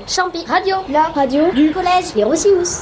Champi Radio, la radio du collège Les Rossius.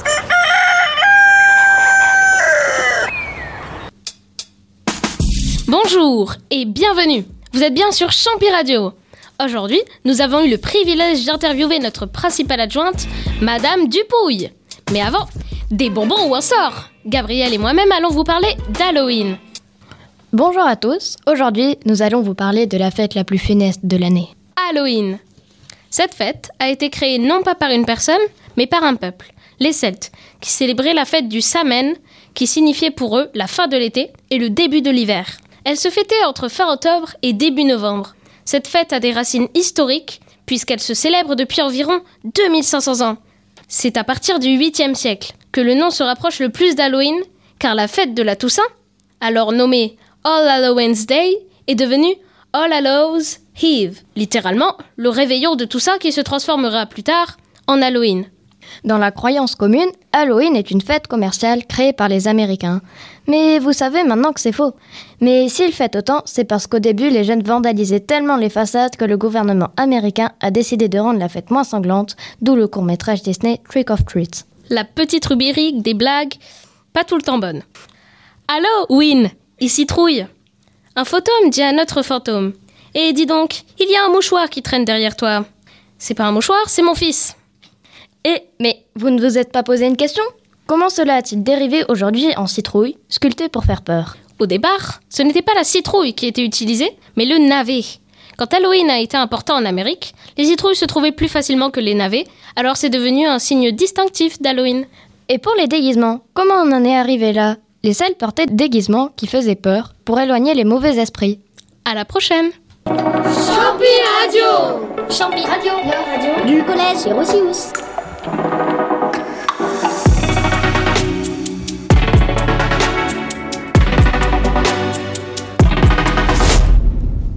Bonjour et bienvenue. Vous êtes bien sur Champi Radio. Aujourd'hui, nous avons eu le privilège d'interviewer notre principale adjointe, Madame Dupouille. Mais avant, des bonbons ou un sort. Gabriel et moi-même allons vous parler d'Halloween. Bonjour à tous. Aujourd'hui, nous allons vous parler de la fête la plus funeste de l'année. Halloween. Cette fête a été créée non pas par une personne, mais par un peuple, les Celtes, qui célébraient la fête du Samhain, qui signifiait pour eux la fin de l'été et le début de l'hiver. Elle se fêtait entre fin octobre et début novembre. Cette fête a des racines historiques, puisqu'elle se célèbre depuis environ 2500 ans. C'est à partir du 8e siècle que le nom se rapproche le plus d'Halloween, car la fête de la Toussaint, alors nommée All Hallows Day, est devenue All Hallows Eve, littéralement le réveillon de Toussaint qui se transformera plus tard en Halloween. Dans la croyance commune, Halloween est une fête commerciale créée par les Américains. Mais vous savez maintenant que c'est faux. Mais s'ils fêtent autant, c'est parce qu'au début, les jeunes vandalisaient tellement les façades que le gouvernement américain a décidé de rendre la fête moins sanglante, d'où le court-métrage Disney Trick or Treat. La petite rubrique des blagues, pas tout le temps bonne. Halloween, ici Trouille. Un fantôme dit à un autre fantôme. Et dis donc, il y a un mouchoir qui traîne derrière toi. C'est pas un mouchoir, c'est mon fils. Mais vous ne vous êtes pas posé une question ? Comment cela a-t-il dérivé aujourd'hui en citrouille, sculptée pour faire peur ? Au départ, ce n'était pas la citrouille qui était utilisée, mais le navet. Quand Halloween a été important en Amérique, les citrouilles se trouvaient plus facilement que les navets, alors c'est devenu un signe distinctif d'Halloween. Et pour les déguisements, comment on en est arrivé là ? Les Celtes portaient des déguisements qui faisaient peur pour éloigner les mauvais esprits. À la prochaine. Champi Radio, la radio du collège Les Rossius.